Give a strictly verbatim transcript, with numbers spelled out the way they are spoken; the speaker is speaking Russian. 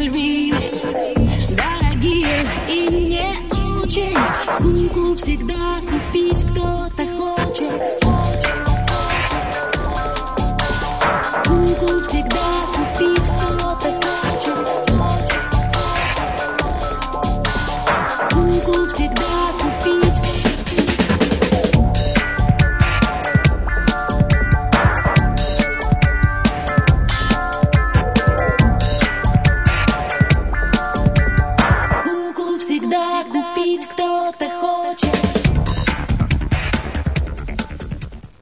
Мальвины, дорогие и не очень. Куклу всегда купить кто-то хочет. Куклу всегда